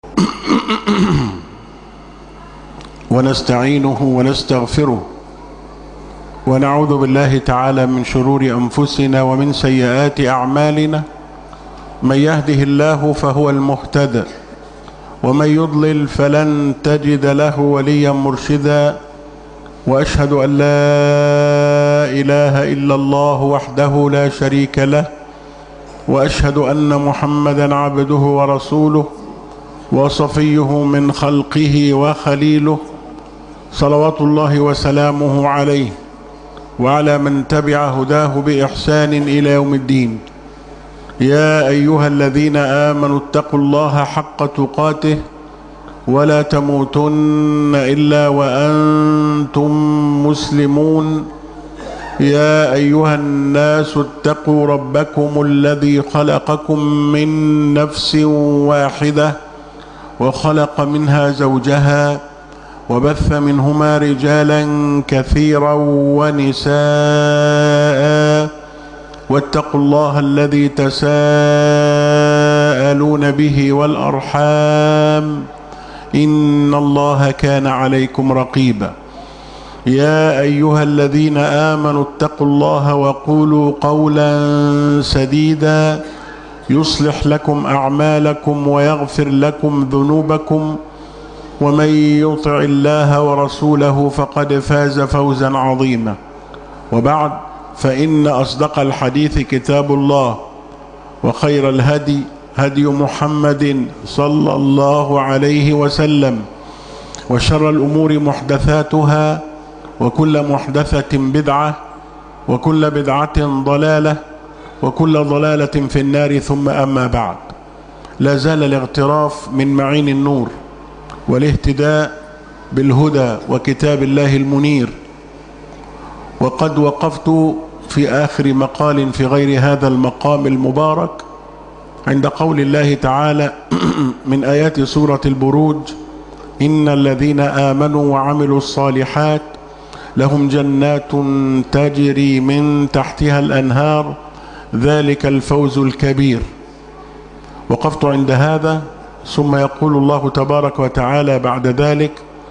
ونستعينه ونستغفره ونعوذ بالله تعالى من شرور أنفسنا ومن سيئات أعمالنا. من يهده الله فهو المهتدى ومن يضلل فلن تجد له وليا مرشدا. وأشهد أن لا إله إلا الله وحده لا شريك له، وأشهد أن محمدا عبده ورسوله وصفيه من خلقه وخليله، صلوات الله وسلامه عليه وعلى من تبع هداه بإحسان إلى يوم الدين. يا أيها الذين آمنوا اتقوا الله حق تقاته ولا تموتن إلا وأنتم مسلمون. يا أيها الناس اتقوا ربكم الذي خلقكم من نفس واحدة وخلق منها زوجها وبث منهما رجالا كثيرا ونساء، واتقوا الله الذي تساءلون به والأرحام إن الله كان عليكم رقيبا. يا أيها الذين آمنوا اتقوا الله وقولوا قولا سديدا يصلح لكم أعمالكم ويغفر لكم ذنوبكم، ومن يطع الله ورسوله فقد فاز فوزا عظيما. وبعد، فإن أصدق الحديث كتاب الله، وخير الهدي هدي محمد صلى الله عليه وسلم، وشر الأمور محدثاتها، وكل محدثة بدعة، وكل بدعة ضلالة، وكل ضلالة في النار. ثم أما بعد، لا زال الاغتراف من معين النور والاهتداء بالهدى وكتاب الله المنير. وقد وقفت في آخر مقال في غير هذا المقام المبارك عند قول الله تعالى من آيات سورة البروج: إن الذين آمنوا وعملوا الصالحات لهم جنات تجري من تحتها الأنهار ذلك الفوز الكبير. وقفت عند هذا، ثم يقول الله تبارك وتعالى بعد ذلك: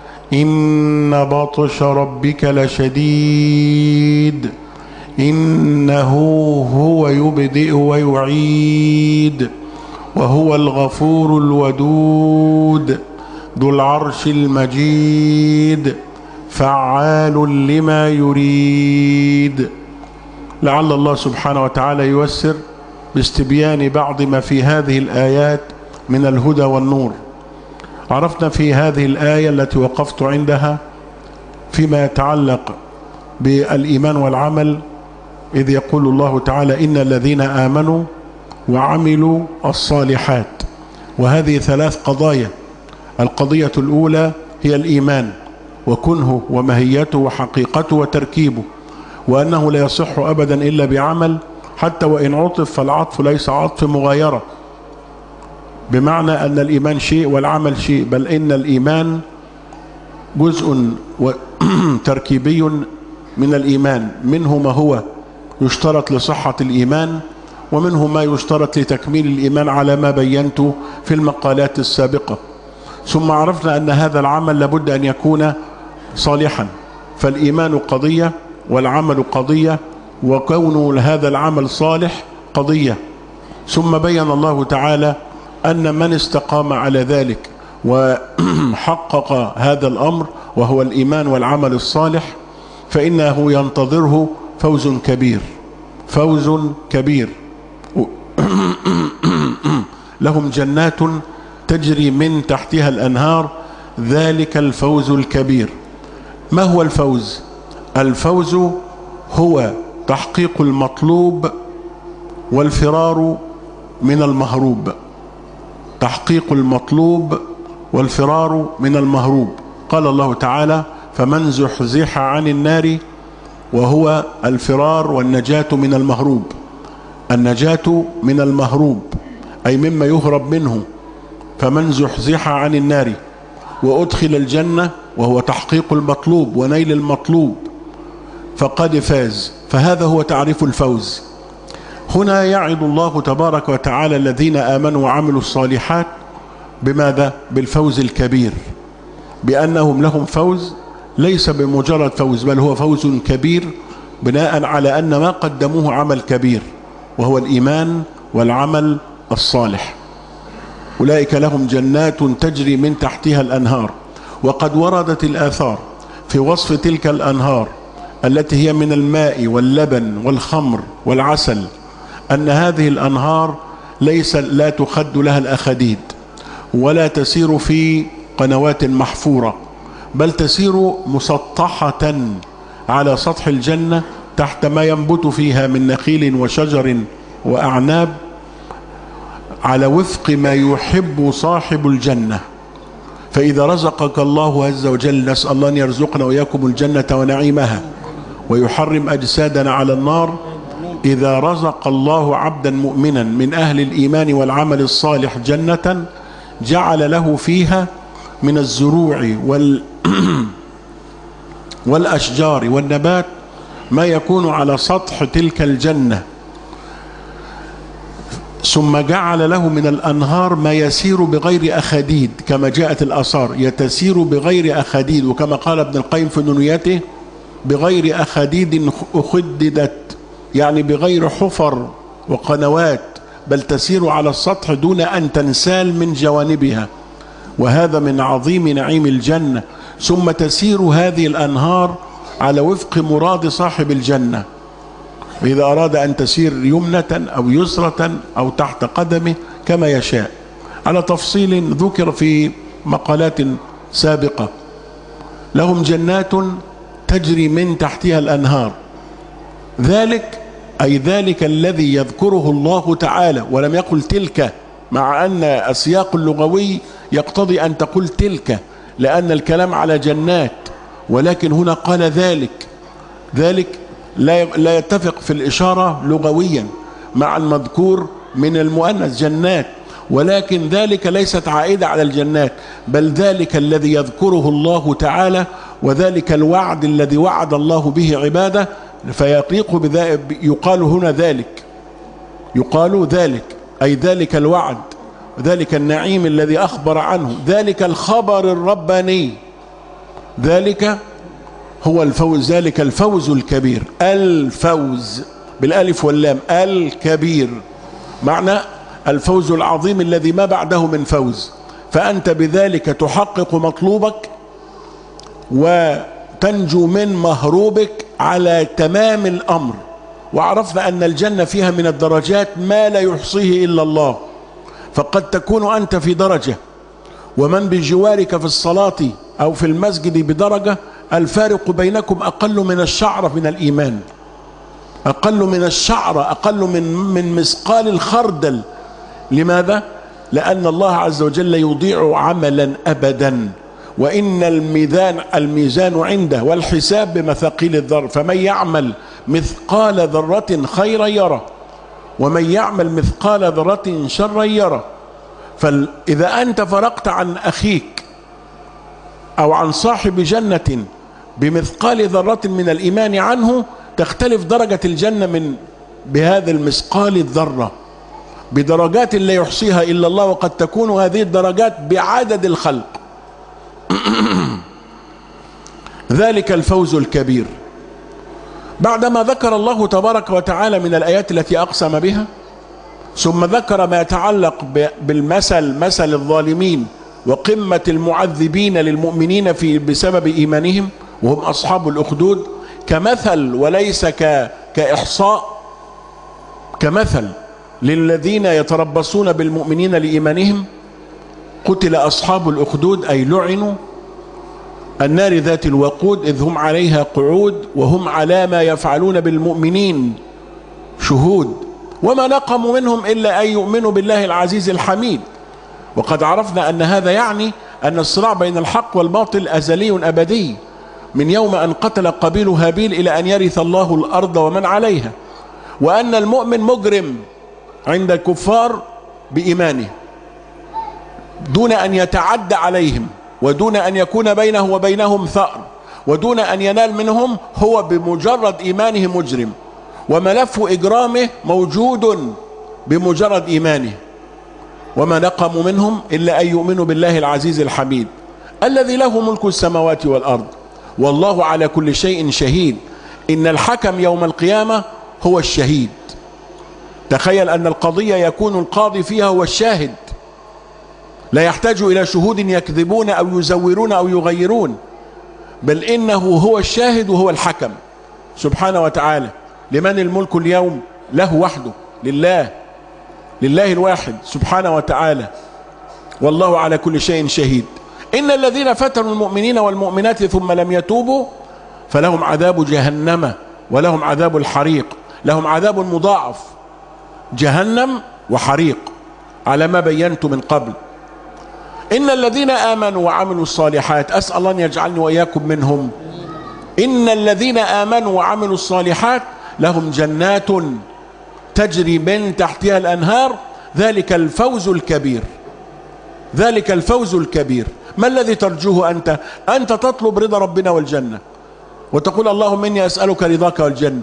إن بطش ربك لشديد إنه هو يبدئ ويعيد وهو الغفور الودود ذو العرش المجيد فعال لما يريد. لعل الله سبحانه وتعالى ييسر باستبيان بعض ما في هذه الآيات من الهدى والنور. عرفنا في هذه الآية التي وقفت عندها فيما يتعلق بالإيمان والعمل، إذ يقول الله تعالى: إن الذين آمنوا وعملوا الصالحات. وهذه ثلاث قضايا. القضية الأولى هي الإيمان وكنه وماهيته وحقيقته وتركيبه، وأنه لا يصح أبدا إلا بعمل، حتى وإن عطف فالعطف ليس عطف مغايرة، بمعنى أن الإيمان شيء والعمل شيء، بل إن الإيمان جزء تركيبي من الإيمان، منه ما هو يشترط لصحة الإيمان، ومنه ما يشترط لتكميل الإيمان على ما بينت في المقالات السابقة. ثم عرفنا أن هذا العمل لابد أن يكون صالحا، فالإيمان قضية والعمل قضية، وكون هذا العمل صالح قضية. ثم بين الله تعالى أن من استقام على ذلك وحقق هذا الأمر وهو الإيمان والعمل الصالح فإنه ينتظره فوز كبير، فوز كبير. لهم جنات تجري من تحتها الأنهار ذلك الفوز الكبير. ما هو الفوز؟ الفوز هو تحقيق المطلوب والفرار من المهروب. تحقيق المطلوب والفرار من المهروب. قال الله تعالى: فمن زحزح عن النار، وهو الفرار والنجاة من المهروب. النجاة من المهروب أي مما يهرب منه. فمن زحزح عن النار وأدخل الجنة، وهو تحقيق المطلوب ونيل المطلوب، فقد فاز. فهذا هو تعريف الفوز. هنا يعد الله تبارك وتعالى الذين آمنوا وعملوا الصالحات بماذا؟ بالفوز الكبير، بأنهم لهم فوز ليس بمجرد فوز، بل هو فوز كبير بناء على أن ما قدموه عمل كبير، وهو الإيمان والعمل الصالح. أولئك لهم جنات تجري من تحتها الأنهار. وقد وردت الآثار في وصف تلك الأنهار التي هي من الماء واللبن والخمر والعسل، أن هذه الأنهار لا تخد لها الأخديد، ولا تسير في قنوات محفورة، بل تسير مسطحة على سطح الجنة تحت ما ينبت فيها من نخيل وشجر وأعناب، على وفق ما يحب صاحب الجنة. فإذا رزقك الله عز وجل، نسأل الله أن يرزقنا وإياكم الجنة ونعيمها ويحرم أجسادنا على النار. إذا رزق الله عبدا مؤمنا من أهل الإيمان والعمل الصالح جنة، جعل له فيها من الزروع والأشجار والنبات ما يكون على سطح تلك الجنة، ثم جعل له من الأنهار ما يسير بغير أخديد، كما جاءت الآثار يتسير بغير أخديد، وكما قال ابن القيم في نونيته بغير أخديد أخددت، يعني بغير حفر وقنوات، بل تسير على السطح دون أن تنسال من جوانبها، وهذا من عظيم نعيم الجنة. ثم تسير هذه الأنهار على وفق مراد صاحب الجنة، وإذا أراد أن تسير يمنة أو يسرة أو تحت قدمه كما يشاء، على تفصيل ذكر في مقالات سابقة. لهم جنات تجري من تحتها الأنهار، ذلك أي ذلك الذي يذكره الله تعالى، ولم يقل تلك، مع أن السياق اللغوي يقتضي أن تقول تلك لأن الكلام على جنات، ولكن هنا قال ذلك. ذلك لا يتفق في الإشارة لغويا مع المذكور من المؤنث جنات، ولكن ذلك ليست عائدة على الجنات، بل ذلك الذي يذكره الله تعالى، وذلك الوعد الذي وعد الله به عباده، فيطيق بذلك يقال هنا ذلك، يقال ذلك أي ذلك الوعد، ذلك النعيم الذي أخبر عنه، ذلك الخبر الرباني، ذلك هو الفوز، ذلك الفوز الكبير. الفوز بالالف واللام، الكبير معنى الفوز العظيم الذي ما بعده من فوز، فأنت بذلك تحقق مطلوبك وتنجو من مهروبك على تمام الأمر. وعرفنا أن الجنة فيها من الدرجات ما لا يحصيه إلا الله، فقد تكون أنت في درجة ومن بجوارك في الصلاة أو في المسجد بدرجة، الفارق بينكم أقل من الشعرة من الإيمان، أقل من الشعرة، أقل من مثقال الخردل. لماذا؟ لأن الله عز وجل يضيع عملا أبدا، وإن الميزان عنده والحساب بمثاقيل الذر، فمن يعمل مثقال ذرة خيرا يره ومن يعمل مثقال ذرة شرا يره. فإذا أنت فرقت عن أخيك أو عن صاحب جنة بمثقال ذرة من الإيمان عنه، تختلف درجة الجنة بهذا المثقال الذرة بدرجات لا يحصيها إلا الله، وقد تكون هذه الدرجات بعدد الخلق. ذلك الفوز الكبير. بعدما ذكر الله تبارك وتعالى من الآيات التي أقسم بها، ثم ذكر ما يتعلق مثل الظالمين وقمة المعذبين للمؤمنين بسبب إيمانهم، وهم أصحاب الأخدود، كمثل وليس كإحصاء، كمثل للذين يتربصون بالمؤمنين لإيمانهم. قتل أصحاب الأخدود أي لعنوا، النار ذات الوقود، إذ هم عليها قعود وهم على ما يفعلون بالمؤمنين شهود، وما نقموا منهم إلا أن يؤمنوا بالله العزيز الحميد. وقد عرفنا أن هذا يعني أن الصراع بين الحق والباطل أزلي أبدي، من يوم أن قتل قابيل هابيل إلى أن يرث الله الأرض ومن عليها، وأن المؤمن مجرم عند الكفار بإيمانه دون أن يتعدى عليهم، ودون أن يكون بينه وبينهم ثأر، ودون أن ينال منهم، هو بمجرد إيمانه مجرم، وملف إجرامه موجود بمجرد إيمانه. وما نقموا منهم إلا أن يؤمنوا بالله العزيز الحميد الذي له ملك السماوات والأرض والله على كل شيء شهيد. إن الحكم يوم القيامة هو الشهيد. تخيل أن القضية يكون القاضي فيها هو الشاهد، لا يحتاج إلى شهود يكذبون أو يزورون أو يغيرون، بل إنه هو الشاهد وهو الحكم سبحانه وتعالى. لمن الملك اليوم؟ له وحده، لله الواحد سبحانه وتعالى، والله على كل شيء شهيد. إن الذين فتنوا المؤمنين والمؤمنات ثم لم يتوبوا فلهم عذاب جهنم ولهم عذاب الحريق. لهم عذاب مضاعف، جهنم وحريق، على ما بينت من قبل. إن الذين آمنوا وعملوا الصالحات، أسأل الله أن يجعلني وإياكم منهم. إن الذين آمنوا وعملوا الصالحات لهم جنات تجري من تحتها الأنهار، ذلك الفوز الكبير، ذلك الفوز الكبير. ما الذي ترجوه أنت؟ أنت تطلب رضا ربنا والجنة، وتقول اللهم إني أسألك رضاك والجنة،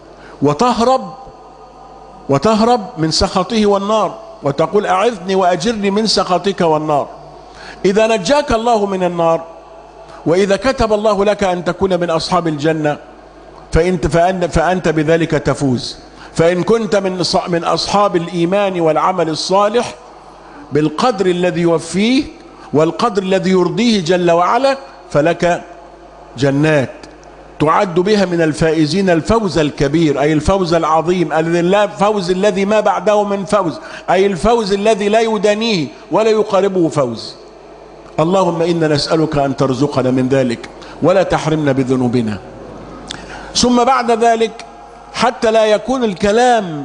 وتهرب من سخطه والنار، وتقول أعذني وأجرني من سخطك والنار. إذا نجاك الله من النار، وإذا كتب الله لك أن تكون من أصحاب الجنة، فأنت بذلك تفوز. فإن كنت من أصحاب الإيمان والعمل الصالح بالقدر الذي يوفيه والقدر الذي يرضيه جل وعلا، فلك جنات تعد بها من الفائزين الفوز الكبير، أي الفوز العظيم، الفوز الذي ما بعده من فوز، أي الفوز الذي لا يدانيه ولا يقاربه فوز. اللهم إنا نسألك أن ترزقنا من ذلك ولا تحرمنا بذنوبنا. ثم بعد ذلك، حتى لا يكون الكلام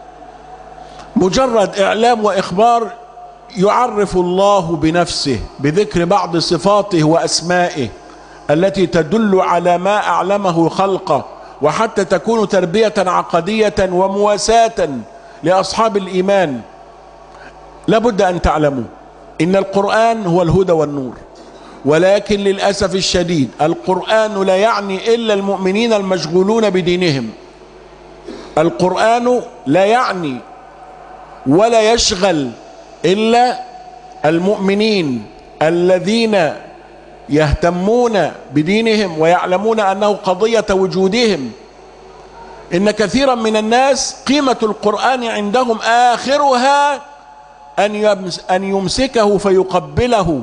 مجرد إعلام وإخبار، يعرف الله بنفسه بذكر بعض صفاته وأسمائه التي تدل على ما أعلمه خلقه، وحتى تكون تربية عقدية ومواساة لأصحاب الإيمان. لابد أن تعلموا إن القرآن هو الهدى والنور، ولكن للأسف الشديد القرآن لا يعني إلا المؤمنين المشغولون بدينهم. القرآن لا يعني ولا يشغل إلا المؤمنين الذين يهتمون بدينهم ويعلمون أنه قضية وجودهم. إن كثيرا من الناس قيمة القرآن عندهم آخرها أن يمسكه فيقبله،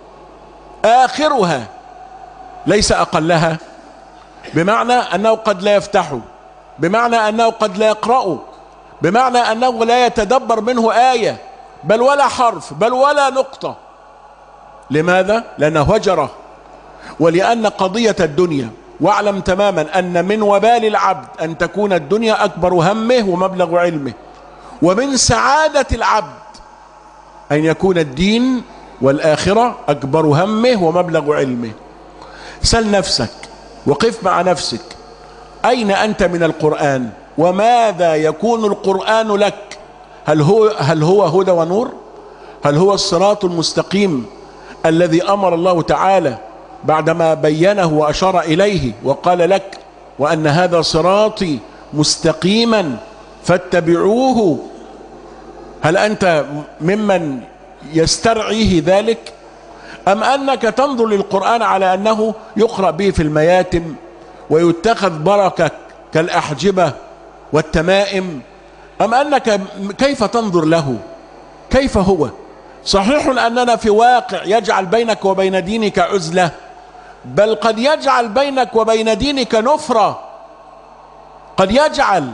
آخرها ليس أقلها، بمعنى أنه قد لا يفتحه، بمعنى أنه قد لا يقرأه، بمعنى أنه لا يتدبر منه آية بل ولا حرف بل ولا نقطة. لماذا؟ لأنه هجره، ولأن قضية الدنيا، واعلم تماما أن من وبال العبد أن تكون الدنيا أكبر همه ومبلغ علمه، ومن سعادة العبد أن يكون الدين والآخرة أكبر همه ومبلغ علمه. سل نفسك وقف مع نفسك، أين أنت من القرآن؟ وماذا يكون القرآن لك؟ هل هو هدى ونور؟ هل هو الصراط المستقيم الذي أمر الله تعالى بعدما بينه وأشار إليه وقال لك وأن هذا صراطي مستقيما فاتبعوه؟ هل أنت ممن يسترعيه ذلك، أم أنك تنظر للقرآن على أنه يقرأ به في المياتم ويتخذ بركة كالأحجبة والتمائم؟ أم أنك كيف تنظر له؟ كيف هو؟ صحيح أننا في واقع يجعل بينك وبين دينك عزلة، بل قد يجعل بينك وبين دينك نفرة، قد يجعل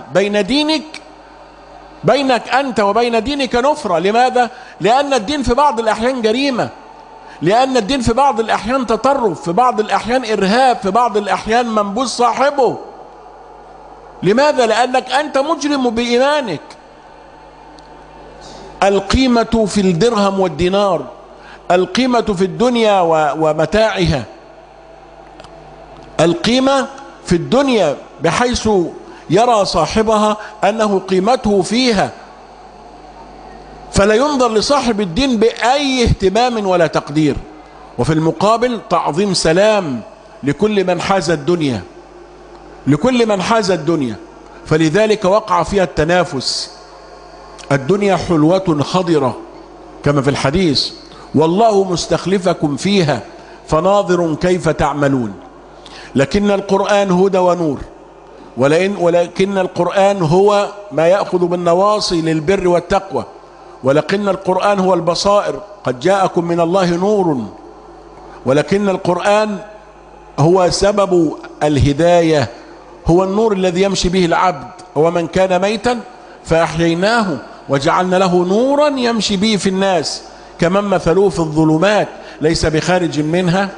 بينك أنت وبين دينك نفرة. لماذا؟ لأن الدين في بعض الأحيان جريمة، لأن الدين في بعض الأحيان تطرف، في بعض الأحيان إرهاب، في بعض الأحيان منبوذ صاحبه. لماذا؟ لأنك أنت مجرم بإيمانك. القيمة في الدرهم والدينار، القيمة في الدنيا ومتاعها، القيمة في الدنيا بحيث يرى صاحبها أنه قيمته فيها، فلا ينظر لصاحب الدين بأي اهتمام ولا تقدير. وفي المقابل تعظيم سلام لكل من حاز الدنيا، لكل من حاز الدنيا. فلذلك وقع فيها التنافس. الدنيا حلوة خضرة كما في الحديث: والله مستخلفكم فيها فناظر كيف تعملون. لكن القرآن هدى ونور، ولكن القرآن هو ما يأخذ بالنواصي للبر والتقوى، ولكن القرآن هو البصائر، قد جاءكم من الله نور، ولكن القرآن هو سبب الهداية، هو النور الذي يمشي به العبد. ومن كان ميتا فأحييناه وجعلنا له نورا يمشي به في الناس كمن مثلوه في الظلمات ليس بخارج منها.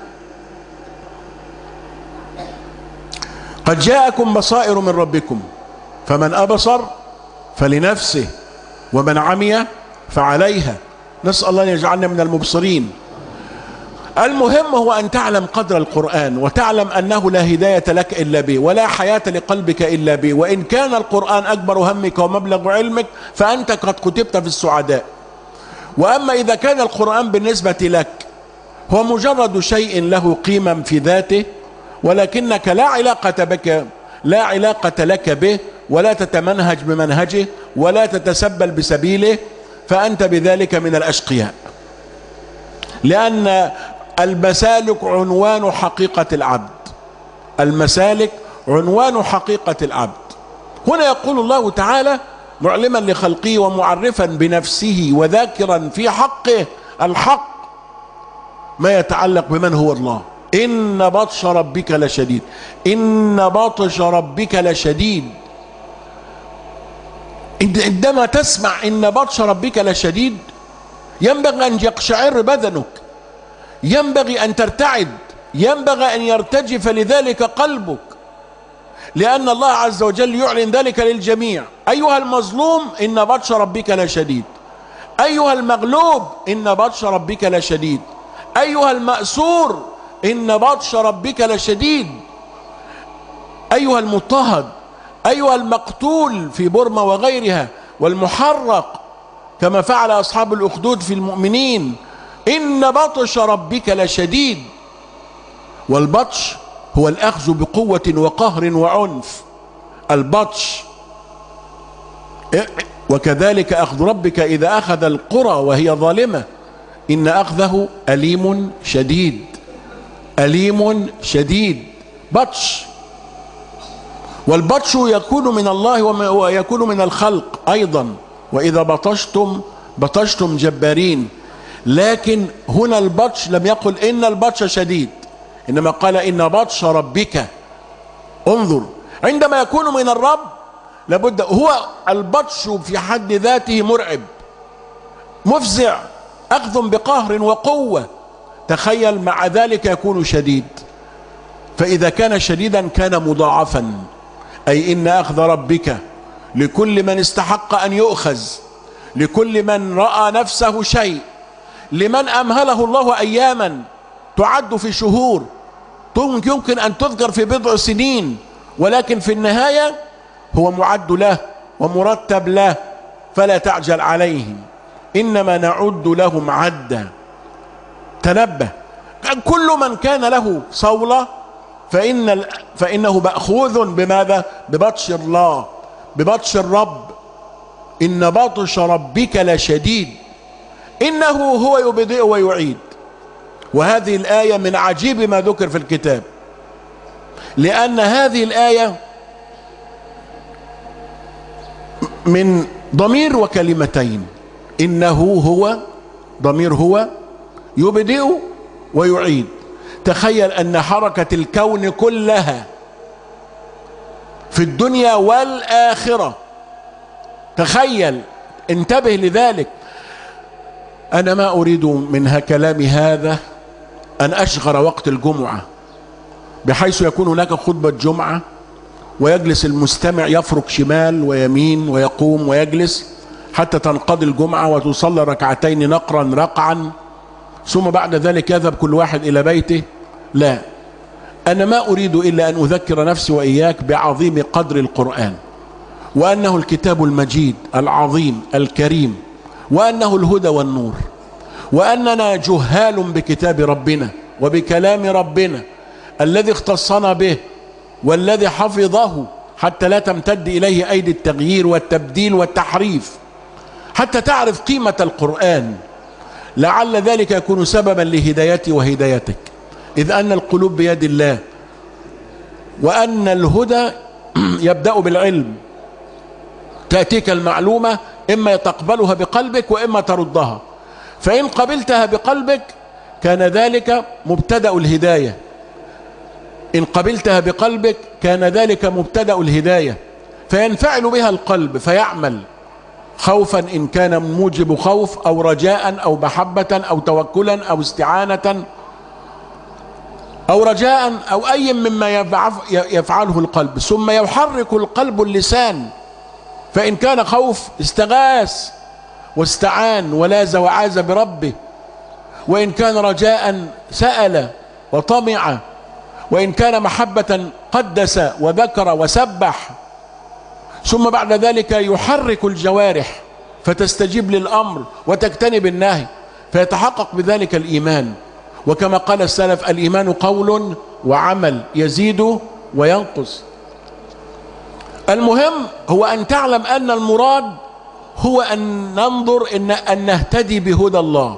قد جاءكم بصائر من ربكم فمن أبصر فلنفسه ومن عمي فعليها. نسأل الله أن يجعلنا من المبصرين. المهم هو أن تعلم قدر القرآن، وتعلم أنه لا هداية لك إلا به، ولا حياة لقلبك إلا به. وإن كان القرآن أكبر همك ومبلغ علمك فأنت قد كتبت في السعداء. وأما إذا كان القرآن بالنسبة لك هو مجرد شيء له قيمة في ذاته، ولكنك لا علاقة لك به، ولا تتمنهج بمنهجه، ولا تتسبل بسبيله، فأنت بذلك من الأشقياء. لأن المسالك عنوان حقيقة العبد، المسالك عنوان حقيقة العبد. هنا يقول الله تعالى معلما لخلقه ومعرفا بنفسه وذاكرا في حقه الحق ما يتعلق بمن هو الله: إن بطش ربك لشديد. إن بطش ربك لشديد. عندما تسمع إن بطش ربك لشديد ينبغي أن يقشعر بدنك، ينبغي أن ترتعد، ينبغي أن يرتجف لذلك قلبك، لأن الله عز وجل يعلن ذلك للجميع: أيها المظلوم إن بطش ربك لشديد، أيها المغلوب إن بطش ربك لشديد، أيها المأسور إن بطش ربك لشديد، أيها المضطهد، أيها المقتول في بورما وغيرها والمحرق كما فعل أصحاب الأخدود في المؤمنين، إن بطش ربك لشديد. والبطش هو الأخذ بقوة وقهر وعنف، البطش. وكذلك أخذ ربك إذا أخذ القرى وهي ظالمة إن أخذه أليم شديد، أليم شديد. بطش. والبطش يكون من الله ويكون من الخلق أيضا: وإذا بطشتم بطشتم جبارين. لكن هنا البطش لم يقل إن البطش شديد، إنما قال إن بطش ربك. انظر، عندما يكون من الرب لابد، هو البطش في حد ذاته مرعب مفزع، أخذ بقهر وقوة. تخيل مع ذلك يكون شديد، فإذا كان شديدا كان مضاعفا، أي إن أخذ ربك لكل من استحق أن يؤخذ، لكل من رأى نفسه شيء، لمن أمهله الله أياما تعد في شهور، يمكن أن تذكر في بضع سنين، ولكن في النهاية هو معد له ومرتب له، فلا تعجل عليهم، إنما نعد لهم عدا. تنبه، كل من كان له صولة فإنه مأخوذ بماذا؟ ببطش الله، ببطش الرب. إن بطش ربك لشديد. إنه هو يبدئ ويعيد. وهذه الآية من عجيب ما ذكر في الكتاب، لأن هذه الآية من ضمير وكلمتين. إنه هو، ضمير هو، يبدئ ويعيد. تخيل أن حركة الكون كلها في الدنيا والآخرة، تخيل، انتبه لذلك. أنا ما أريد من كلامي هذا أن أشغل وقت الجمعة بحيث يكون هناك خطبة جمعة ويجلس المستمع يفرك شمال ويمين ويقوم ويجلس حتى تنقضي الجمعة وتصلي ركعتين نقرا رقعا، ثم بعد ذلك يذهب كل واحد إلى بيته. لا، أنا ما أريد إلا أن أذكر نفسي وإياك بعظيم قدر القرآن، وأنه الكتاب المجيد العظيم الكريم، وأنه الهدى والنور، وأننا جهال بكتاب ربنا وبكلام ربنا الذي اختصنا به والذي حفظه حتى لا تمتد إليه أيدي التغيير والتبديل والتحريف، حتى تعرف قيمة القرآن لعل ذلك يكون سببا لهدايتي وهدايتك، إذ أن القلوب بيد الله، وأن الهدى يبدأ بالعلم. تأتيك المعلومة إما تقبلها بقلبك وإما تردها، فإن قبلتها بقلبك كان ذلك مبتدأ الهداية، إن قبلتها بقلبك كان ذلك مبتدأ الهداية، فينفعل بها القلب فيعمل خوفا إن كان موجب خوف، أو رجاء، أو محبة، أو توكلا، أو استعانة، أو رجاء، أو أي مما يفعله القلب. ثم يحرك القلب اللسان، فإن كان خوف استغاث واستعان ولاذ وعاذ بربه، وإن كان رجاء سأل وطمع، وإن كان محبة قدس وذكر وسبح. ثم بعد ذلك يحرك الجوارح فتستجيب للأمر وتجتنب النهي، فيتحقق بذلك الإيمان. وكما قال السلف: الإيمان قول وعمل، يزيد وينقص. المهم هو أن تعلم أن المراد هو أن ننظر أن نهتدي بهدى الله،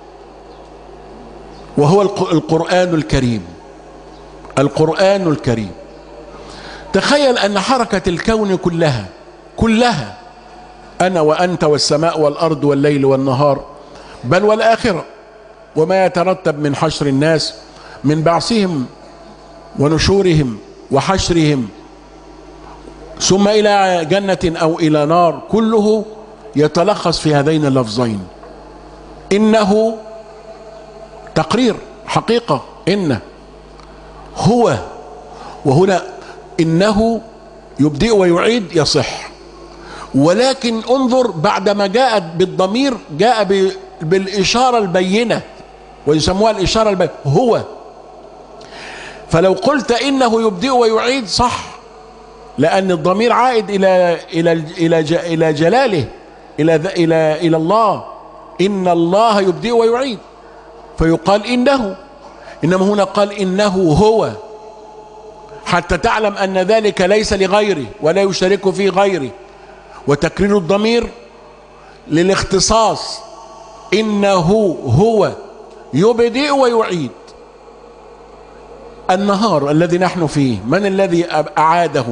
وهو القرآن الكريم. القرآن الكريم. تخيل أن حركة الكون كلها أنا وأنت والسماء والأرض والليل والنهار بل والآخرة، وما يترتب من حشر الناس، من بعثهم ونشورهم وحشرهم، ثم إلى جنة أو إلى نار، كله يتلخص في هذين اللفظين: إنه، تقرير حقيقة، إنه هو. وهنا إنه يبدئ ويعيد يصح، ولكن انظر بعدما جاءت بالضمير جاء بالإشارة البينة، ويسموها الإشارة البينة، هو. فلو قلت إنه يبدئ ويعيد صح، لأن الضمير عائد إلى جلاله، إلى الله. إن الله يبدئ ويعيد، فيقال إنه. إنما هنا قال إنه هو، حتى تعلم أن ذلك ليس لغيره ولا يشارك فيه غيره. وتكرير الضمير للاختصاص: إنه هو يبدئ ويعيد. النهار الذي نحن فيه من الذي أعاده؟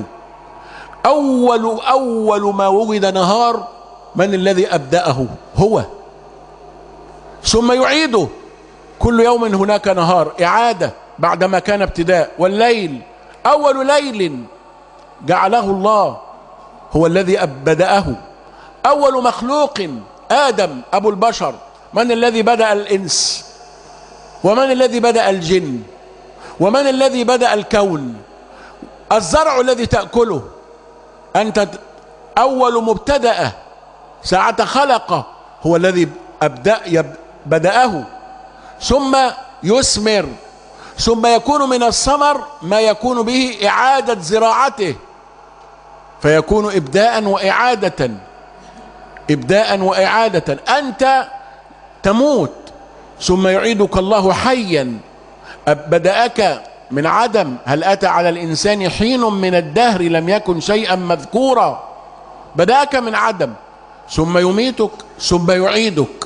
أول ما وجد نهار من الذي أبدأه؟ هو. ثم يعيده، كل يوم هناك نهار، إعادة بعدما كان ابتداء. والليل، أول ليل جعله الله هو الذي بدأه. أول مخلوق آدم أبو البشر، من الذي بدأ الإنس؟ ومن الذي بدأ الجن؟ ومن الذي بدأ الكون؟ الزرع الذي تأكله أنت أول مبتدأ ساعة خلقه هو الذي بدأه، ثم يثمر، ثم يكون من الثمر ما يكون به إعادة زراعته، فيكون إبداء وإعادة، إبداء وإعادة. أنت تموت ثم يعيدك الله حيا. بدأك من عدم. هل أتى على الإنسان حين من الدهر لم يكن شيئا مذكورا؟ بدأك من عدم، ثم يميتك، ثم يعيدك.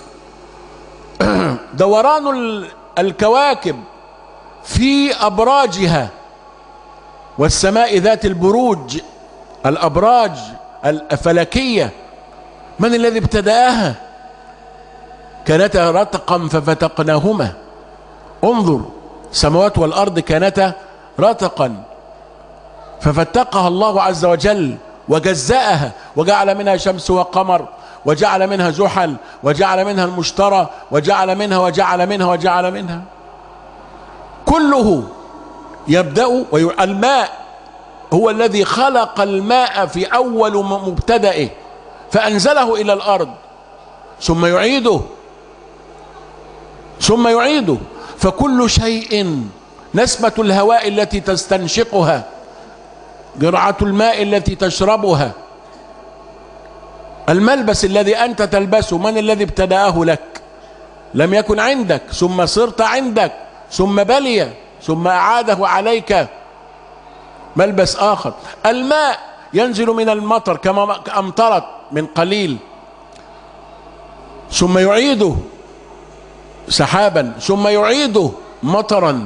دوران الكواكب في أبراجها، والسماء ذات البروج، الأبراج الفلكية، من الذي ابتدأها؟ كانتا رتقا ففتقناهما. انظر، السماوات والأرض كانتا رتقا ففتقها الله عز وجل وجزأها، وجعل منها شمس وقمر، وجعل منها زحل، وجعل منها المشتري، وجعل منها كله يبدأ. الماء هو الذي خلق الماء في أول مبتدئه فأنزله إلى الأرض، ثم يعيده. فكل شيء، نسمة الهواء التي تستنشقها، جرعة الماء التي تشربها، الملبس الذي أنت تلبسه، من الذي ابتدأه لك؟ لم يكن عندك، ثم صرت عندك، ثم بلي، ثم أعاده عليك ملبس آخر. الماء ينزل من المطر كما أمطرت من قليل، ثم يعيده سحابا ثم يعيده مطرا.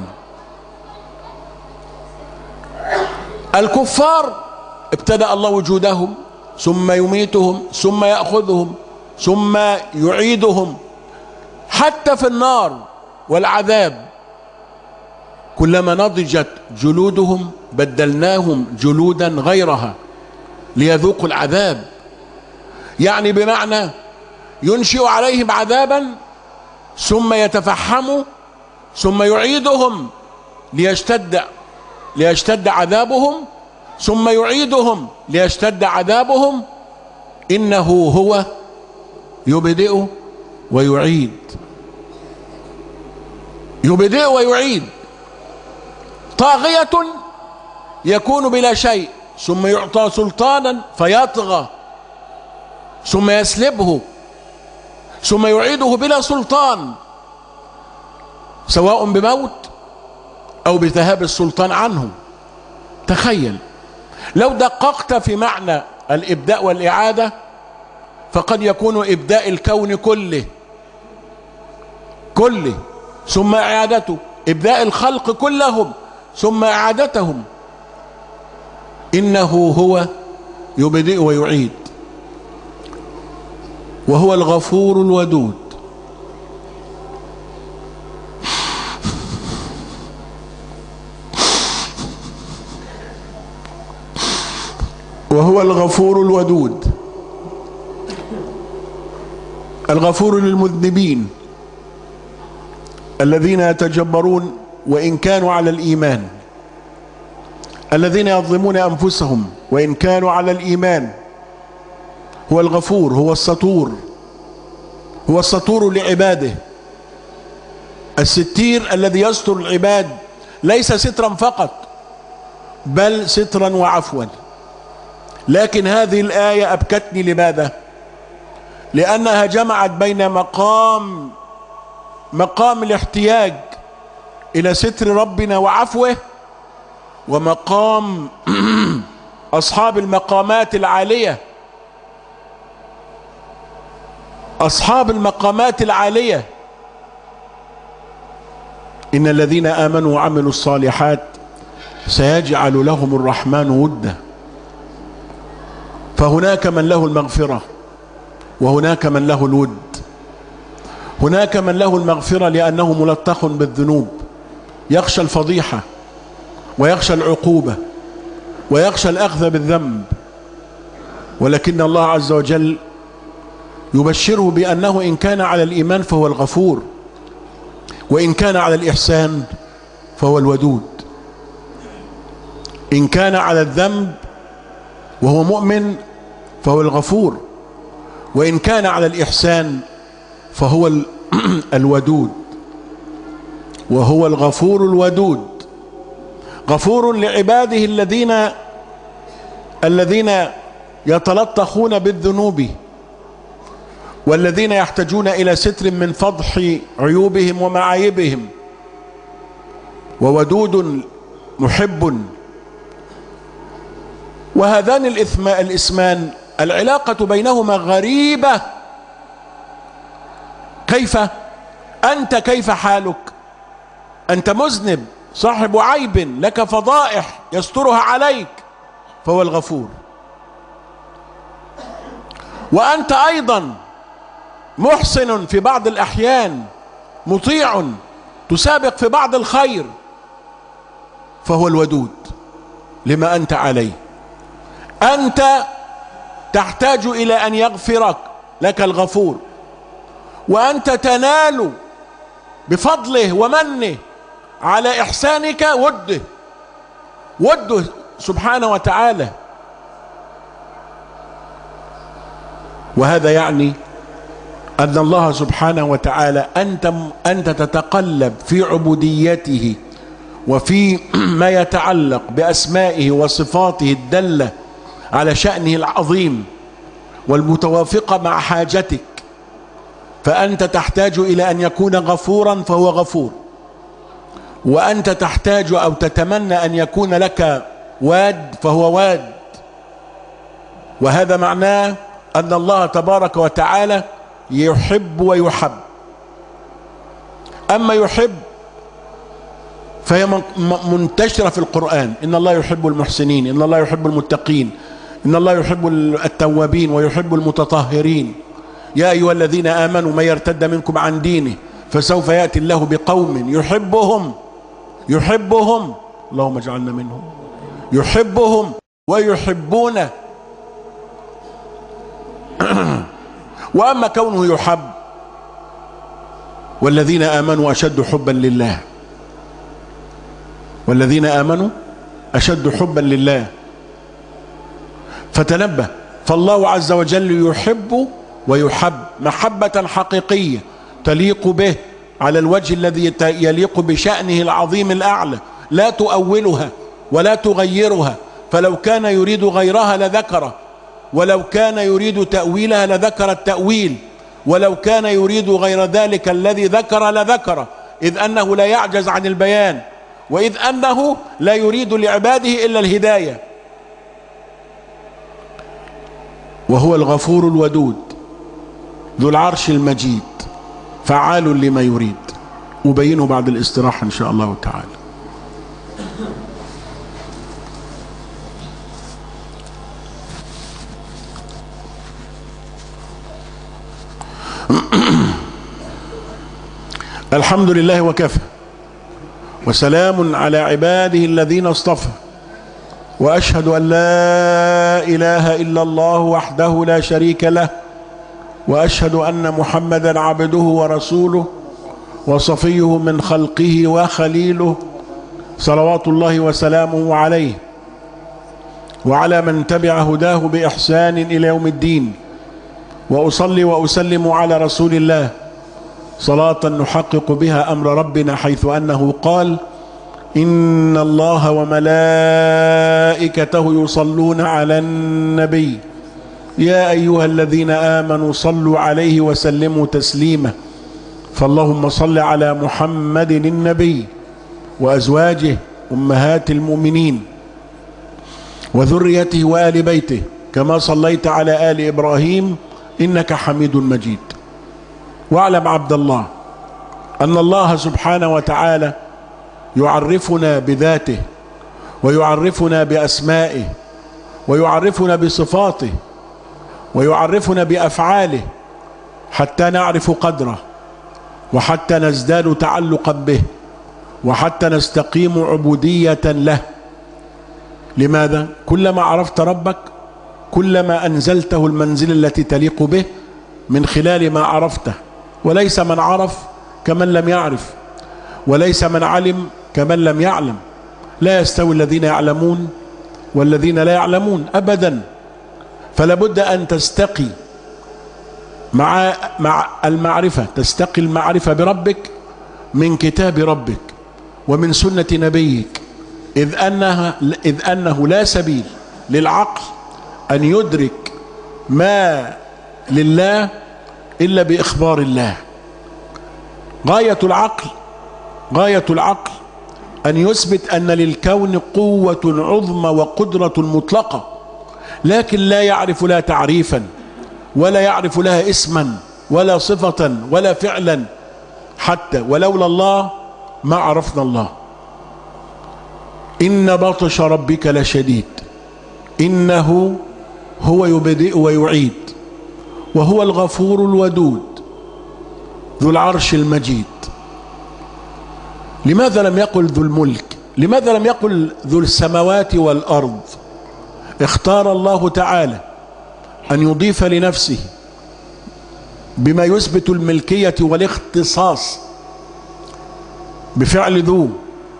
الكفار ابتدأ الله وجودهم ثم يميتهم ثم يأخذهم ثم يعيدهم. حتى في النار والعذاب كلما نضجت جلودهم بدلناهم جلودا غيرها ليذوقوا العذاب. يعني بمعنى ينشئ عليهم عذابا ثم يتفحموا ثم يعيدهم ليشتد عذابهم ثم يعيدهم ليشتد عذابهم. إنه هو يبدئ ويعيد، يبدئ ويعيد. طاغية يكون بلا شيء ثم يعطى سلطانا فيطغى ثم يسلبه ثم يعيده بلا سلطان، سواء بموت أو بذهاب السلطان عنه. تخيل لو دققت في معنى الإبداء والإعادة فقد يكون إبداء الكون كله ثم إعادته، إبداء الخلق كلهم ثم إعادتهم. إنه هو يبدئ ويعيد وهو الغفور الودود. وهو الغفور الودود، الغفور للمذنبين الذين يتجبرون وإن كانوا على الإيمان، الذين يظلمون أنفسهم وإن كانوا على الإيمان. هو الغفور، هو الستور، هو الستور لعباده، الستير الذي يستر العباد، ليس سترا فقط بل سترا وعفوا. لكن هذه الآية أبكتني. لماذا؟ لأنها جمعت بين مقام الاحتياج إلى ستر ربنا وعفوه ومقام أصحاب المقامات العالية، أصحاب المقامات العالية. إن الذين آمنوا وعملوا الصالحات سيجعل لهم الرحمن ودا. فهناك من له المغفرة وهناك من له الود. هناك من له المغفرة لأنه ملطخ بالذنوب، يخشى الفضيحة ويخشى العقوبة ويخشى الأخذ بالذنب، ولكن الله عز وجل يبشره بأنه إن كان على الإيمان فهو الغفور، وإن كان على الإحسان فهو الودود. إن كان على الذنب وهو مؤمن فهو الغفور، وإن كان على الإحسان فهو الودود. وهو الغفور الودود، غفور لعباده الذين يتلطخون بالذنوب والذين يحتاجون إلى ستر من فضح عيوبهم ومعايبهم. وودود محب. وهذان الاسمان العلاقة بينهما غريبة. كيف أنت؟ كيف حالك؟ أنت مذنب صاحب عيب، لك فضائح يسترها عليك، فهو الغفور. وأنت أيضا محسن في بعض الأحيان، مطيع، تسابق في بعض الخير، فهو الودود لما أنت عليه. أنت تحتاج إلى أن يغفرك، لك الغفور، وأنت تنال بفضله ومنه على إحسانك وده سبحانه وتعالى. وهذا يعني أن الله سبحانه وتعالى أنت تتقلب في عبوديته وفي ما يتعلق بأسمائه وصفاته الدالة على شأنه العظيم والمتوافقة مع حاجتك. فأنت تحتاج إلى أن يكون غفورا فهو غفور، وأنت تحتاج أو تتمنى أن يكون لك واد فهو واد. وهذا معناه أن الله تبارك وتعالى يحب ويحب. أما يحب فهي منتشرة في القرآن: إن الله يحب المحسنين، إن الله يحب المتقين، إن الله يحب التوابين ويحب المتطهرين. يا أيها الذين آمنوا من يرتد منكم عن دينه فسوف يأتي الله بقوم يحبهم اللهم اجعلنا منهم، يحبهم ويحبونه. وأما كونه يحب، والذين آمنوا أشد حبا لله، والذين آمنوا أشد حبا لله. فتنبه، فالله عز وجل يحب ويحب محبة حقيقية تليق به على الوجه الذي يليق بشأنه العظيم الأعلى، لا تؤولها ولا تغيرها، فلو كان يريد غيرها لذكره، ولو كان يريد تأويلها لذكر التأويل، ولو كان يريد غير ذلك الذي ذكر لذكره، إذ أنه لا يعجز عن البيان، وإذ أنه لا يريد لعباده إلا الهداية. وهو الغفور الودود ذو العرش المجيد فعال لما يريد. أبينه بعد الاستراحة إن شاء الله تعالى. الحمد لله وكفى، وسلام على عباده الذين اصطفى، وأشهد أن لا إله إلا الله وحده لا شريك له، وأشهد أن محمدا عبده ورسوله وصفيه من خلقه وخليله، صلوات الله وسلامه عليه وعلى من تبع هداه بإحسان إلى يوم الدين. وأصلي وأسلم على رسول الله صلاة نحقق بها أمر ربنا، حيث أنه قال: إن الله وملائكته يصلون على النبي يا أيها الذين آمنوا صلوا عليه وسلموا تسليما. فاللهم صل على محمد النبي وأزواجه أمهات المؤمنين وذريته وآل بيته كما صليت على آل إبراهيم إنك حميد مجيد. واعلم عبد الله أن الله سبحانه وتعالى يعرفنا بذاته، ويعرفنا بأسمائه، ويعرفنا بصفاته، ويعرفنا بأفعاله، حتى نعرف قدره، وحتى نزداد تعلقا به، وحتى نستقيم عبودية له. لماذا؟ كلما عرفت ربك كلما أنزلته المنزل التي تليق به من خلال ما عرفته. وليس من عرف كمن لم يعرف، وليس من علم كمن لم يعلم. لا يستوي الذين يعلمون والذين لا يعلمون أبدا. فلا بد أن تستقي مع المعرفة، تستقي المعرفة بربك من كتاب ربك ومن سنة نبيك، إذ أنه لا سبيل للعقل أن يدرك ما لله إلا بإخبار الله. غاية العقل أن يثبت أن للكون قوة عظمى وقدرة مطلقة، لكن لا يعرف لها تعريفا، ولا يعرف لها اسما ولا صفة ولا فعلا، حتى ولولا الله ما عرفنا الله. إن بطش ربك لشديد إنه هو يبدئ ويعيد، وهو الغفور الودود ذو العرش المجيد. لماذا لم يقل ذو الملك؟ لماذا لم يقل ذو السماوات والأرض؟ اختار الله تعالى أن يضيف لنفسه بما يثبت الملكية والاختصاص بفعل ذو.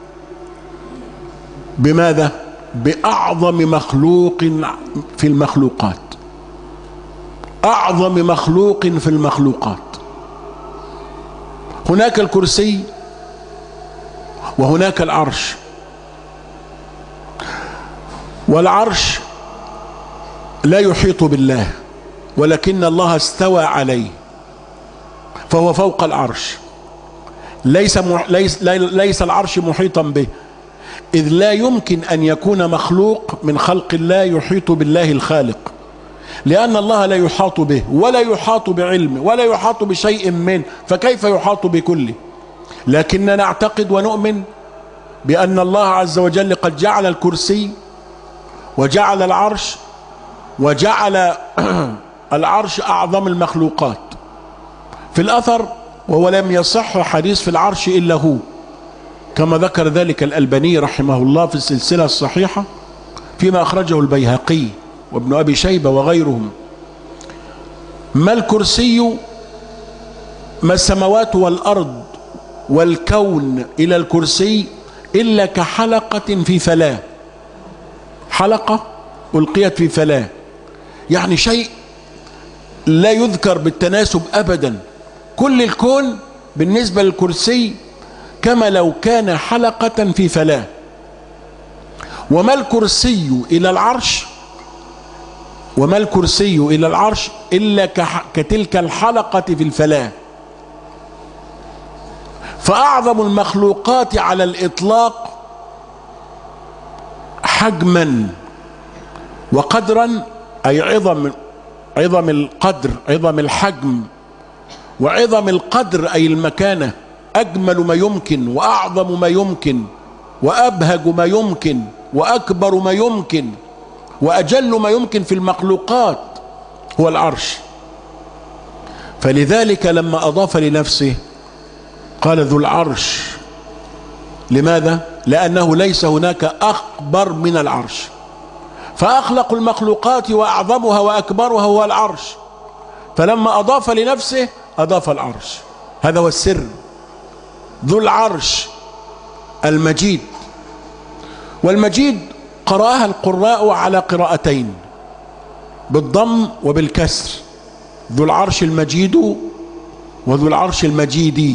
بماذا؟ بأعظم مخلوق في المخلوقات، أعظم مخلوق في المخلوقات. هناك الكرسي وهناك العرش، والعرش لا يحيط بالله، ولكن الله استوى عليه فهو فوق العرش. ليس العرش محيطا به، إذ لا يمكن أن يكون مخلوق من خلق الله يحيط بالله الخالق، لأن الله لا يحاط به ولا يحاط بعلمه ولا يحاط بشيء منه، فكيف يحاط بكله؟ لكننا نعتقد ونؤمن بأن الله عز وجل قد جعل الكرسي وجعل العرش، وجعل العرش أعظم المخلوقات. في الأثر وهو لم يصح حديث في العرش إلا هو، كما ذكر ذلك الألباني رحمه الله في السلسلة الصحيحة فيما أخرجه البيهقي وابن أبي شيبة وغيرهم. ما الكرسي، ما السماوات والأرض والكون إلى الكرسي إلا كحلقة في فلاة، حلقة ألقيت في فلاة، يعني شيء لا يذكر بالتناسب أبدا. كل الكون بالنسبة للكرسي كما لو كان حلقة في فلاة. وما الكرسي إلى العرش، وما الكرسي إلى العرش إلا كتلك الحلقة في الفلاة. فأعظم المخلوقات على الإطلاق حجما وقدرا، أي عظم القدر، عظم الحجم، وعظم القدر أي المكانة، أجمل ما يمكن وأعظم ما يمكن وأبهج ما يمكن وأكبر ما يمكن وأجل ما يمكن في المخلوقات هو العرش. فلذلك لما أضاف لنفسه قال ذو العرش. لماذا؟ لأنه ليس هناك أكبر من العرش، فأخلق المخلوقات وأعظمها وأكبرها هو العرش، فلما أضاف لنفسه أضاف العرش. هذا هو السر. ذو العرش المجيد. والمجيد قرأها القراء على قراءتين، بالضم وبالكسر، ذو العرش المجيد وذو العرش المجيدي.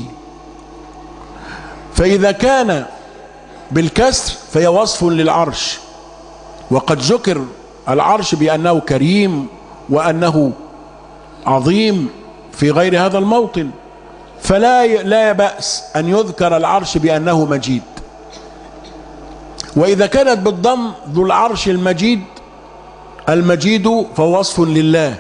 فإذا كان بالكسر فهي وصف للعرش، وقد ذكر العرش بأنه كريم وأنه عظيم في غير هذا الموطن، فلا بأس أن يذكر العرش بأنه مجيد. وإذا كانت بالضم ذو العرش المجيد، المجيد فهو وصف لله،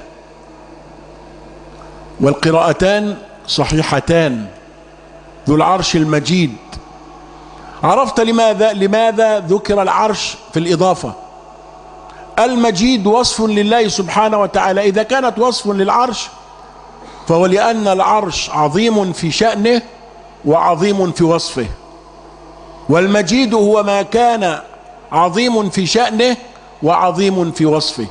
والقراءتان صحيحتان، ذو العرش المجيد. عرفت لماذا ذكر العرش في الإضافة؟ المجيد وصف لله سبحانه وتعالى. إذا كانت وصف للعرش فهو لأن العرش عظيم في شأنه وعظيم في وصفه، والمجيد هو ما كان عظيم في شأنه وعظيم في وصفه.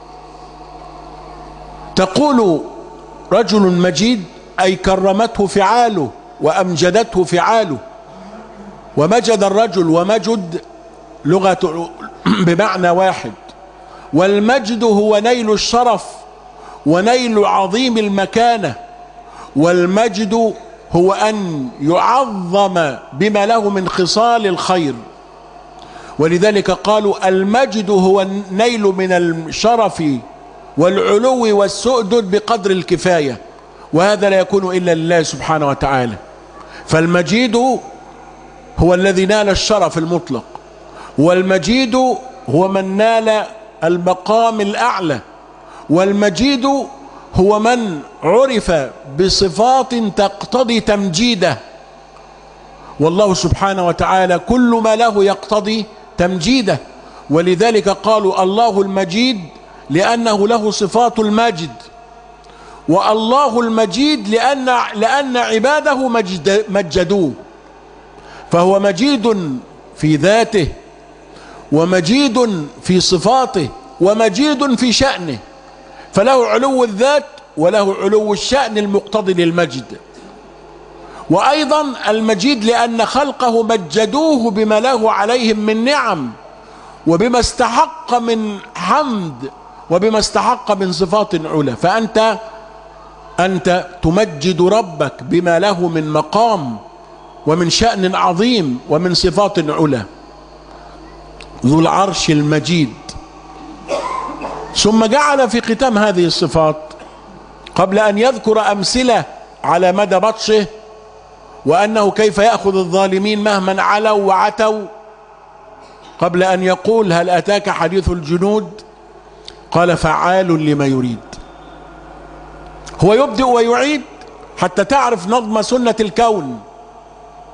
تقول رجل مجيد أي كرمته فعاله وأمجدته فعاله. ومجد الرجل ومجد لغة بمعنى واحد، والمجد هو نيل الشرف ونيل عظيم المكانة، والمجد هو أن يعظم بما له من خصال الخير. ولذلك قالوا المجد هو النيل من الشرف والعلو والسؤدد بقدر الكفاية، وهذا لا يكون إلا لله سبحانه وتعالى. فالمجيد هو الذي نال الشرف المطلق، والمجيد هو من نال المقام الأعلى، والمجيد هو من عرف بصفات تقتضي تمجيده. والله سبحانه وتعالى كل ما له يقتضي تمجيده، ولذلك قالوا الله المجيد لأنه له صفات المجد، والله المجيد لأن عباده مجدوه، فهو مجيد في ذاته ومجيد في صفاته ومجيد في شأنه، فله علو الذات وله علو الشأن المقتضي للمجد. وأيضا المجيد لأن خلقه مجدوه بما له عليهم من نعم، وبما استحق من حمد، وبما استحق من صفات علا. فأنت تمجد ربك بما له من مقام ومن شأن عظيم ومن صفات علا. ذو العرش المجيد. ثم جعل في ختام هذه الصفات قبل أن يذكر أمثلة على مدى بطشه وأنه كيف يأخذ الظالمين مهما علوا وعتوا، قبل أن يقول هل أتاك حديث الجنود، قال فعال لما يريد. هو يبدئ ويعيد حتى تعرف نظم سنة الكون،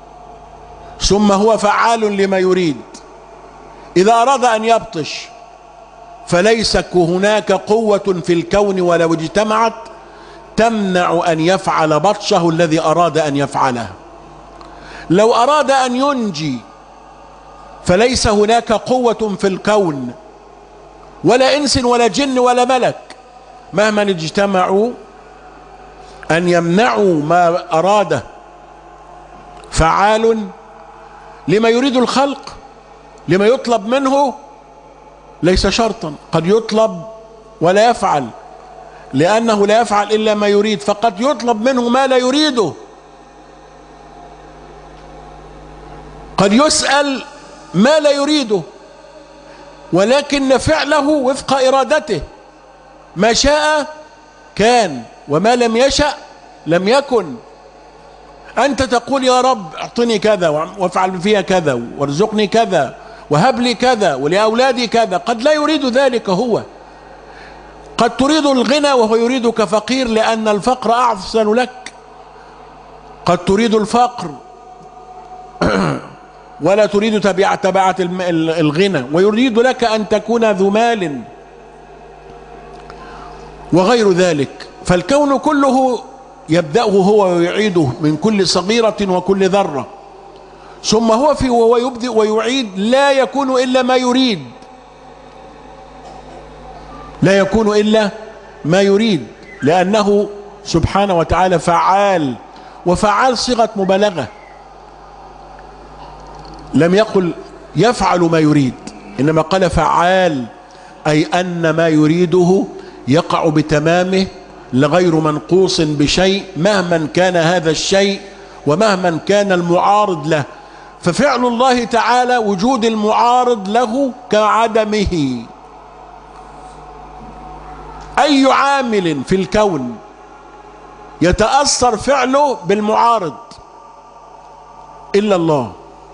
ثم هو فعال لما يريد. إذا أراد أن يبطش فليس هناك قوة في الكون ولو اجتمعت تمنع أن يفعل بطشه الذي أراد أن يفعله. لو أراد أن ينجي فليس هناك قوة في الكون ولا إنس ولا جن ولا ملك مهما اجتمعوا أن يمنعوا ما أراده. فعال لما يريد الخلق، لما يطلب منه ليس شرطا، قد يطلب ولا يفعل لأنه لا يفعل إلا ما يريد، فقد يطلب منه ما لا يريده. قد يسأل ما لا يريده ولكن فعله وفق إرادته، ما شاء كان وما لم يشأ لم يكن. أنت تقول يا رب اعطني كذا وافعل فيها كذا وارزقني كذا وهب لي كذا ولأولادي كذا، قد لا يريد ذلك هو. قد تريد الغنى وهو يريدك فقير لأن الفقر أحسن لك. قد تريد الفقر ولا تريد تبعة الغنى، ويريد لك أن تكون ذو مال وغير ذلك. فالكون كله يبدأه هو ويعيده من كل صغيرة وكل ذرة، ثم هو وهو يبدأ ويعيد لا يكون إلا ما يريد، لا يكون إلا ما يريد، لأنه سبحانه وتعالى فعال. وفعال صيغة مبالغة، لم يقل يفعل ما يريد إنما قال فعال، أي أن ما يريده يقع بتمامه لغير منقوص بشيء مهما كان هذا الشيء ومهما كان المعارض له. ففعل الله تعالى وجود المعارض له كعدمه. أي عامل في الكون يتأثر فعله بالمعارض إلا الله.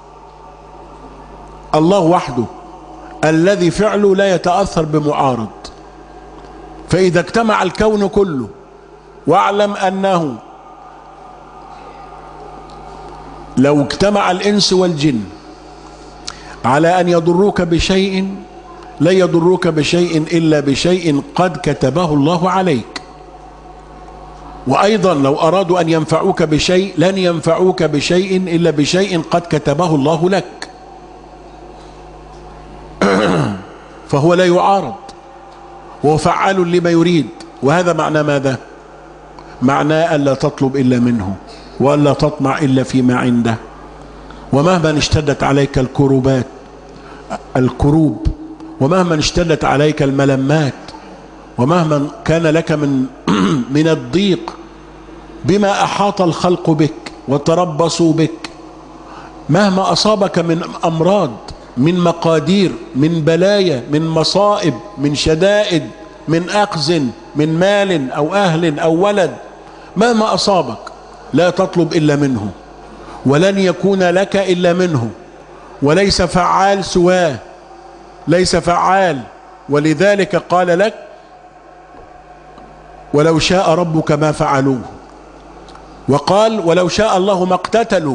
الله وحده الذي فعله لا يتأثر بمعارض. فإذا اجتمع الكون كله، واعلم أنه لو اجتمع الإنس والجن على أن يضروك بشيء لا يضروك بشيء إلا بشيء قد كتبه الله عليك. وأيضا لو أرادوا أن ينفعوك بشيء لن ينفعوك بشيء إلا بشيء قد كتبه الله لك. فهو لا يعارض وهو فعال لما يريد. وهذا معنى ماذا؟ معناه ألا تطلب إلا منه وألا تطمع إلا فيما عنده. ومهما اشتدت عليك الكروب ومهما اشتدت عليك الملمات ومهما كان لك من الضيق بما أحاط الخلق بك وتربصوا بك، مهما أصابك من أمراض، من مقادير، من بلايا، من مصائب، من شدائد، من أخذ، من مال أو أهل أو ولد، مهما أصابك لا تطلب إلا منه ولن يكون لك إلا منه، وليس فعال سواه، ليس فعال. ولذلك قال لك ولو شاء ربك ما فعلوه، وقال ولو شاء الله ما اقتتلوا.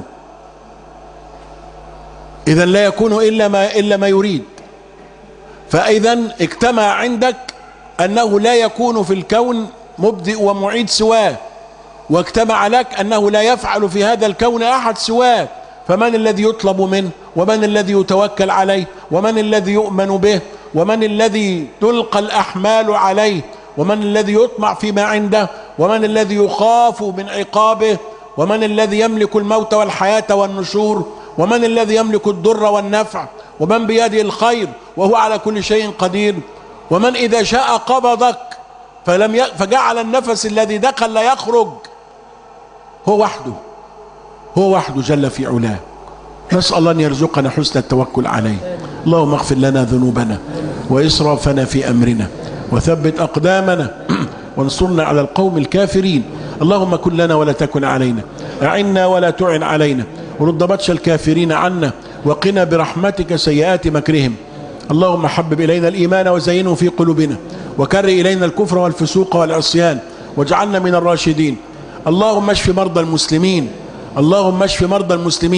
إذا لا يكون إلا ما يريد. فإذا اجتمع عندك أنه لا يكون في الكون مبدئ ومعيد سواه، واجتمع لك أنه لا يفعل في هذا الكون أحد سواه. فمن الذي يطلب منه؟ ومن الذي يتوكل عليه؟ ومن الذي يؤمن به؟ ومن الذي تلقى الأحمال عليه؟ ومن الذي يطمع فيما عنده؟ ومن الذي يخاف من عقابه؟ ومن الذي يملك الموت والحياة والنشور؟ ومن الذي يملك الضر والنفع؟ ومن بيده الخير وهو على كل شيء قدير؟ ومن إذا شاء قبضك فجعل النفس الذي دخل لا يخرج؟ هو وحده، هو وحده جل في علاه. نسأل الله أن يرزقنا حسن التوكل عليه. اللهم اغفر لنا ذنوبنا وإسرافنا في أمرنا وثبت أقدامنا وانصرنا على القوم الكافرين. اللهم كن لنا ولا تكن علينا، أعنا ولا تعن علينا، ورد بطش الكافرين عنا، وقنا برحمتك سيئات مكرهم. اللهم حبب إلينا الإيمان وزينه في قلوبنا، وكر إلينا الكفر والفسوق والعصيان، واجعلنا من الراشدين. اللهم اشف مرضى المسلمين، اللهم اشف مرضى المسلمين،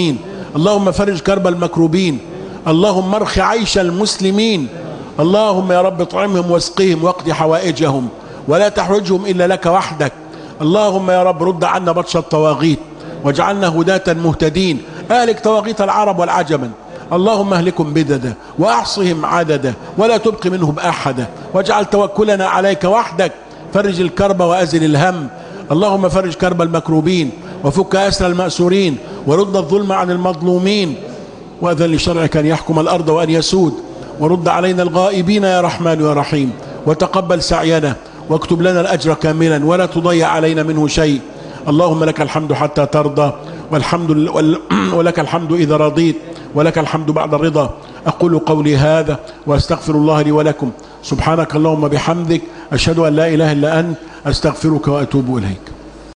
اللهم فرج كرب المكروبين، اللهم ارخ عيش المسلمين، اللهم يا رب اطعمهم واسقهم واقض حوائجهم ولا تحوجهم إلا لك وحدك. اللهم يا رب رد عنا بطش الطواغيت واجعلنا هداة مهتدين. اهلك طواغيت العرب والعجم، اللهم اهلكم بددا واحصهم عددا ولا تبق منهم احدا، واجعل توكلنا عليك وحدك. فرج الكرب وازل الهم، اللهم فرج كرب المكروبين وفك اسر المأسورين ورد الظلم عن المظلومين، واذن لشرعك ان يحكم الارض وان يسود، ورد علينا الغائبين يا رحمن يا رحيم، وتقبل سعينا واكتب لنا الأجر كاملا ولا تضيع علينا منه شيء. اللهم لك الحمد حتى ترضى، ولك الحمد إذا رضيت، ولك الحمد بعد الرضا. أقول قولي هذا وأستغفر الله لي ولكم. سبحانك اللهم بحمدك، أشهد أن لا إله إلا أنت، أستغفرك وأتوب إليك.